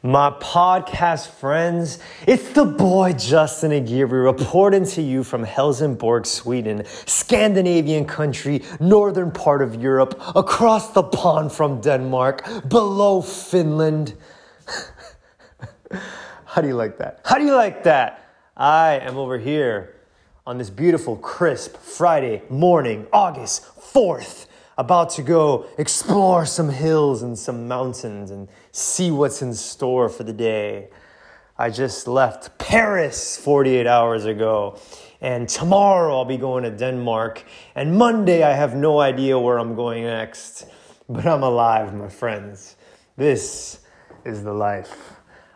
My podcast friends, it's the boy Justin Aguirre reporting to you from Helsingborg, Sweden, Scandinavian country, northern part of Europe, across the pond from Denmark, below Finland. How do you like that? How do you like that? I am over here on this beautiful, crisp Friday morning, August 4th. About to go explore some hills and some mountains and see what's in store for the day. I just left Paris 48 hours ago, and tomorrow I'll be going to Denmark, and Monday I have no idea where I'm going next, but I'm alive, my friends. This is the life.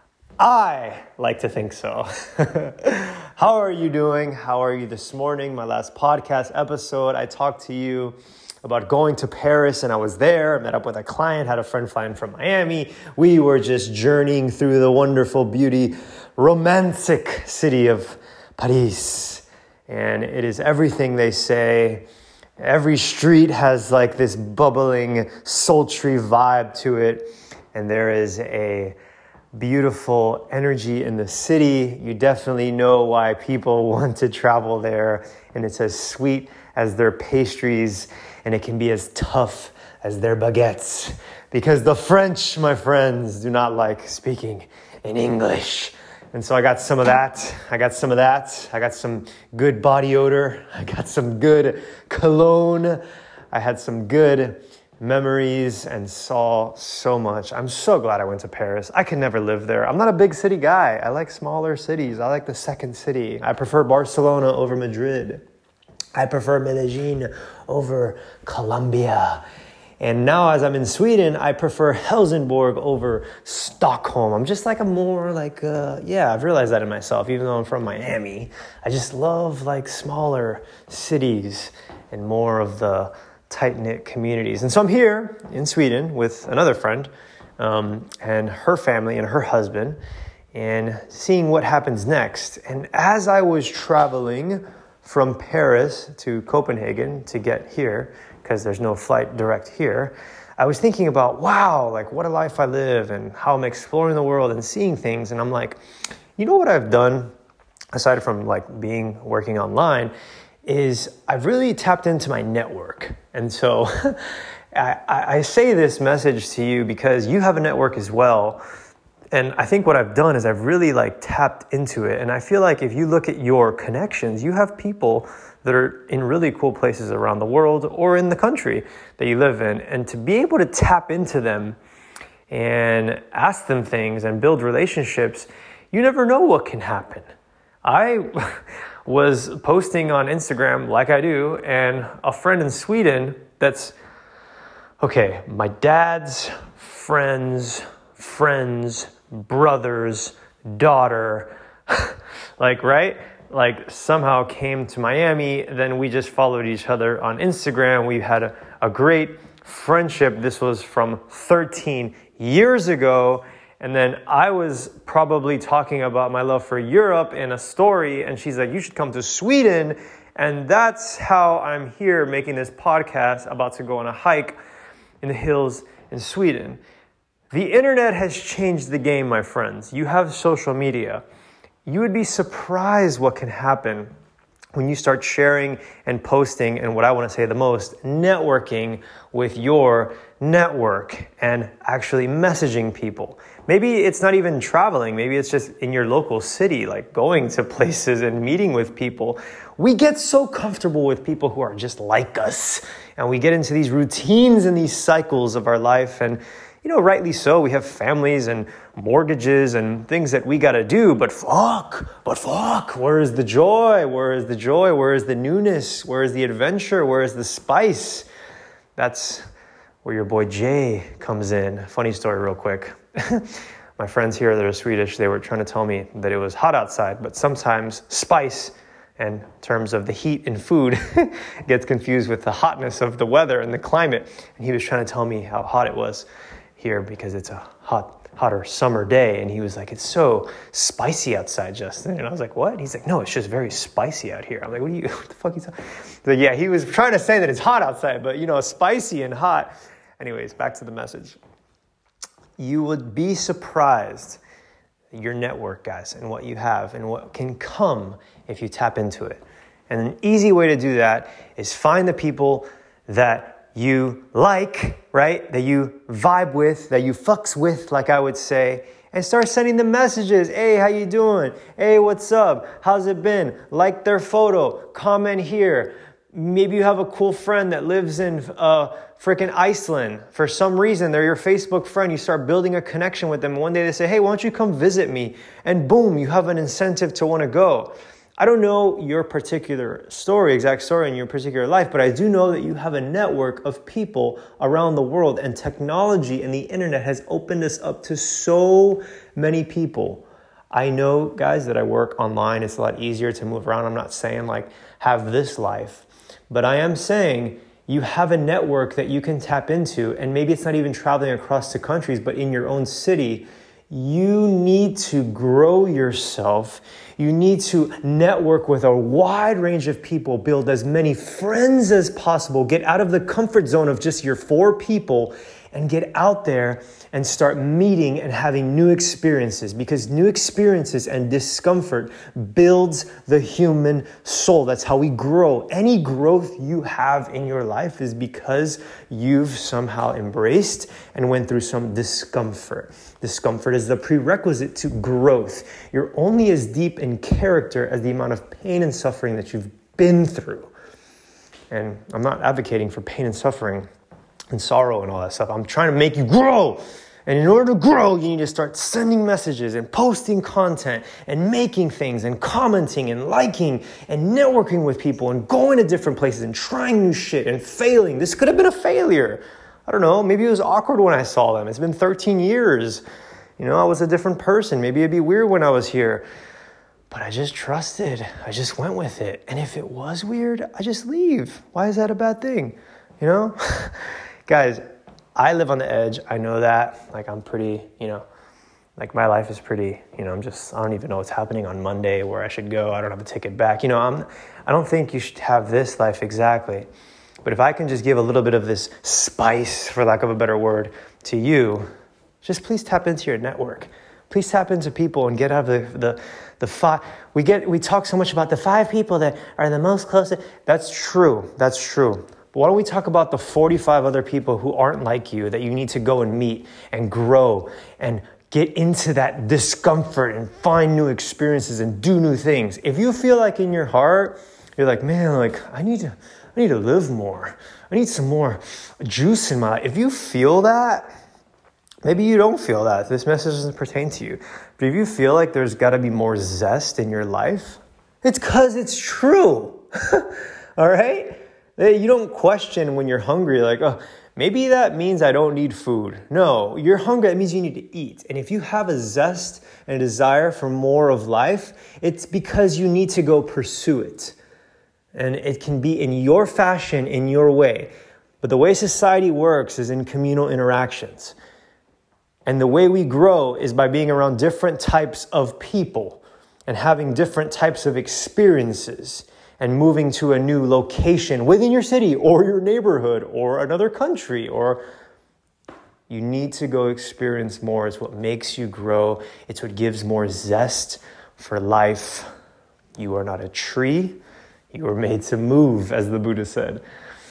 I like to think so. How are you doing? How are you this morning? My last podcast episode, I talked to you about going to Paris, and I was there, met up with a client, had a friend flying from Miami. We were just journeying through the wonderful, beauty, romantic city of Paris. And it is everything they say. Every street has like this bubbling, sultry vibe to it. And there is a beautiful energy in the city. You definitely know why people want to travel there. And it's as sweet as their pastries, and it can be as tough as their baguettes. Because the French, my friends, do not like speaking in English. And so I got some of that. I got some good body odor. I got some good cologne. I had some good memories and saw so much. I'm so glad I went to Paris. I could never live there. I'm not a big city guy. I like smaller cities. I like the second city. I prefer Barcelona over Madrid. I prefer Medellin over Colombia. And now as I'm in Sweden, I prefer Helsingborg over Stockholm. I'm just like I've realized that in myself, even though I'm from Miami. I just love like smaller cities and more of the tight-knit communities. And so I'm here in Sweden with another friend and her family and her husband and seeing what happens next. And as I was traveling from Paris to Copenhagen to get here, because there's no flight direct here, I was thinking about, wow, like what a life I live and how I'm exploring the world and seeing things. And I'm like, you know what I've done, aside from like working online, is I've really tapped into my network. And so I say this message to you because you have a network as well. And I think what I've done is I've really like tapped into it. And I feel like if you look at your connections, you have people that are in really cool places around the world or in the country that you live in. And to be able to tap into them and ask them things and build relationships, you never know what can happen. I was posting on Instagram like I do, and a friend in Sweden that's, okay, my dad's friends, brothers, daughter, somehow came to Miami. Then we just followed each other on Instagram. We had a great friendship. This was from 13 years ago. And then I was probably talking about my love for Europe in a story. And she's like, you should come to Sweden. And that's how I'm here making this podcast, about to go on a hike in the hills in Sweden. The internet has changed the game, my friends. You have social media. You would be surprised what can happen when you start sharing and posting, and what I want to say the most, networking with your network and actually messaging people. Maybe it's not even traveling. Maybe it's just in your local city, like going to places and meeting with people. We get so comfortable with people who are just like us, and we get into these routines and these cycles of our life. And rightly so, we have families and mortgages and things that we got to do, but fuck, where is the joy? Where is the joy? Where is the newness? Where is the adventure? Where is the spice? That's where your boy Jay comes in. Funny story real quick. My friends here that are Swedish, they were trying to tell me that it was hot outside, but sometimes spice, in terms of the heat in food, gets confused with the hotness of the weather and the climate. And he was trying to tell me how hot it was here because it's a hotter summer day. And he was like, it's so spicy outside, Justin. And I was like, what? He's like, no, it's just very spicy out here. I'm like, what the fuck are you talking? So yeah, he was trying to say that it's hot outside, but spicy and hot. Anyways, back to the message. You would be surprised, your network, guys, and what you have and what can come if you tap into it. And an easy way to do that is find the people that you like, right? That you vibe with, that you fucks with, like I would say, and start sending them messages. Hey, how you doing? Hey, what's up? How's it been? Like their photo, comment here. Maybe you have a cool friend that lives in freaking Iceland. For some reason, they're your Facebook friend. You start building a connection with them. One day they say, hey, why don't you come visit me? And boom, you have an incentive to want to go. I don't know your particular story, exact story in your particular life, but I do know that you have a network of people around the world, and technology and the internet has opened us up to so many people. I know, guys, that I work online. It's a lot easier to move around. I'm not saying like have this life, but I am saying you have a network that you can tap into, and maybe it's not even traveling across the countries, but in your own city. You need to grow yourself. You need to network with a wide range of people, build as many friends as possible, get out of the comfort zone of just your 4 people and get out there and start meeting and having new experiences, because new experiences and discomfort builds the human soul. That's how we grow. Any growth you have in your life is because you've somehow embraced and went through some discomfort. Discomfort is the prerequisite to growth. You're only as deep in character as the amount of pain and suffering that you've been through. And I'm not advocating for pain and suffering and sorrow and all that stuff. I'm trying to make you grow. And in order to grow, you need to start sending messages and posting content and making things and commenting and liking and networking with people and going to different places and trying new shit and failing. This could have been a failure. I don't know. Maybe it was awkward when I saw them. It's been 13 years. You know, I was a different person. Maybe it'd be weird when I was here. But I just trusted. I just went with it. And if it was weird, I just leave. Why is that a bad thing? You know? Guys, I live on the edge. I know that. Like, I'm pretty, like my life is pretty, I don't even know what's happening on Monday, where I should go. I don't have a ticket back. I don't think you should have this life exactly. But if I can just give a little bit of this spice, for lack of a better word, to you, just please tap into your network. Please tap into people and get out of the 5. We talk so much about the 5 people that are the most close. That's true. But why don't we talk about the 45 other people who aren't like you that you need to go and meet and grow and get into that discomfort and find new experiences and do new things. If you feel like in your heart, you're like, man, like I need to live more. I need some more juice in my life. If you feel that, maybe you don't feel that. This message doesn't pertain to you. But if you feel like there's got to be more zest in your life, it's because it's true. All right? You don't question when you're hungry, like, oh, maybe that means I don't need food. No, you're hungry. That means you need to eat. And if you have a zest and a desire for more of life, it's because you need to go pursue it. And it can be in your fashion, in your way. But the way society works is in communal interactions. And the way we grow is by being around different types of people and having different types of experiences and moving to a new location within your city or your neighborhood or another country. Or you need to go experience more. It's what makes you grow. It's what gives more zest for life. You are not a tree. You were made to move, as the Buddha said.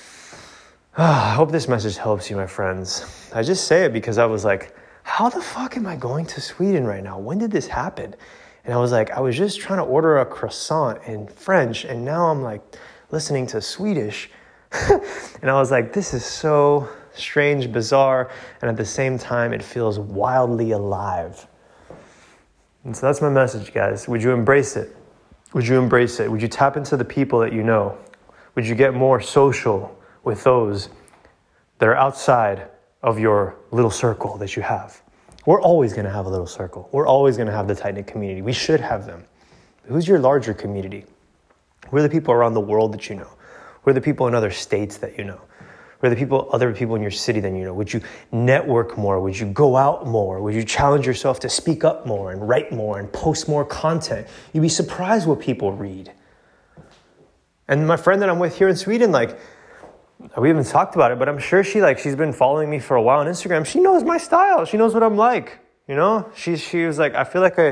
I hope this message helps you, my friends. I just say it because I was like, how the fuck am I going to Sweden right now? When did this happen? And I was like, I was just trying to order a croissant in French, and now I'm like listening to Swedish. And I was like, this is so strange, bizarre, and at the same time, it feels wildly alive. And so that's my message, guys. Would you embrace it? Would you embrace it? Would you tap into the people that you know? Would you get more social with those that are outside of your little circle that you have? We're always going to have a little circle. We're always going to have the tight-knit community. We should have them. Who's your larger community? Who are the people around the world that you know? Who are the people in other states that you know? Who are the other people in your city that you know? Would you network more? Would you go out more? Would you challenge yourself to speak up more and write more and post more content? You'd be surprised what people read. And my friend that I'm with here in Sweden, like, we haven't talked about it, but I'm sure she's been following me for a while on Instagram. She knows my style. She knows what I'm like. You know, she was like, I feel like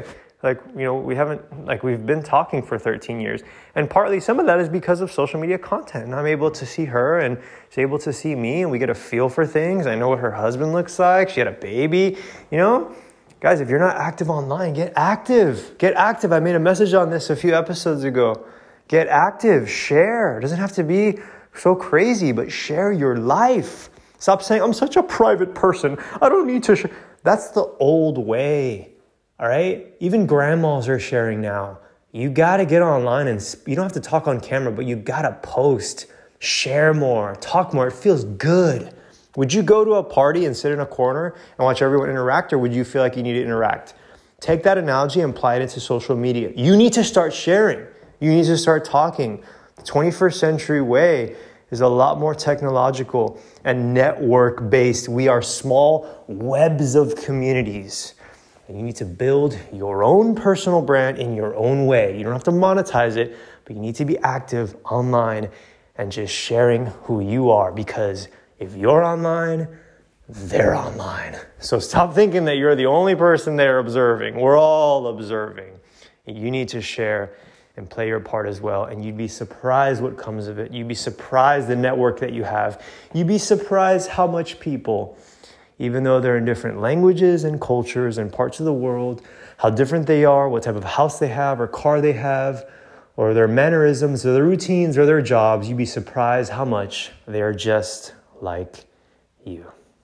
we've been talking for 13 years. And partly some of that is because of social media content. And I'm able to see her and she's able to see me and we get a feel for things. I know what her husband looks like. She had a baby, you know. Guys, if you're not active online, get active. Get active. I made a message on this a few episodes ago. Get active. Share. It doesn't have to be so crazy, but share your life. Stop saying, I'm such a private person. I don't need to share. That's the old way. All right? Even grandmas are sharing now. You got to get online and you don't have to talk on camera, but you got to post, share more, talk more. It feels good. Would you go to a party and sit in a corner and watch everyone interact, or would you feel like you need to interact? Take that analogy and apply it into social media. You need to start sharing. You need to start talking. The 21st century way is a lot more technological and network-based. We are small webs of communities. And you need to build your own personal brand in your own way. You don't have to monetize it, but you need to be active online and just sharing who you are, because if you're online, they're online. So stop thinking that you're the only person there observing. We're all observing. You need to share and play your part as well. And you'd be surprised what comes of it. You'd be surprised the network that you have. You'd be surprised how much people, even though they're in different languages and cultures and parts of the world, how different they are, what type of house they have or car they have, or their mannerisms or their routines or their jobs, you'd be surprised how much they're just like you.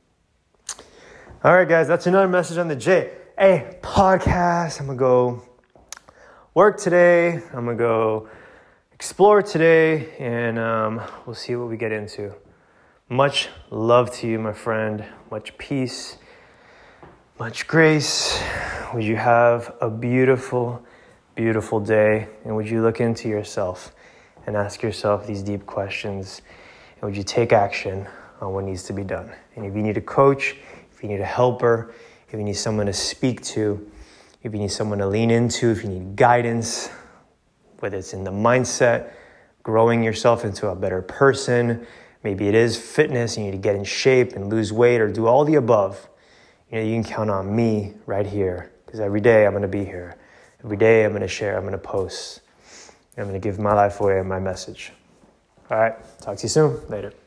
All right, guys, that's another message on the JA podcast. I'm going to go work today. I'm going to go explore today, and we'll see what we get into. Much love to you, my friend. Much peace, much grace. Would you have a beautiful, beautiful day? And would you look into yourself and ask yourself these deep questions? And would you take action on what needs to be done? And if you need a coach, if you need a helper, if you need someone to speak to, if you need someone to lean into, if you need guidance, whether it's in the mindset, growing yourself into a better person, maybe it is fitness, you need to get in shape and lose weight or do all the above, you can count on me right here, because every day I'm going to be here. Every day I'm going to share, I'm going to post, I'm going to give my life away and my message. All right, talk to you soon. Later.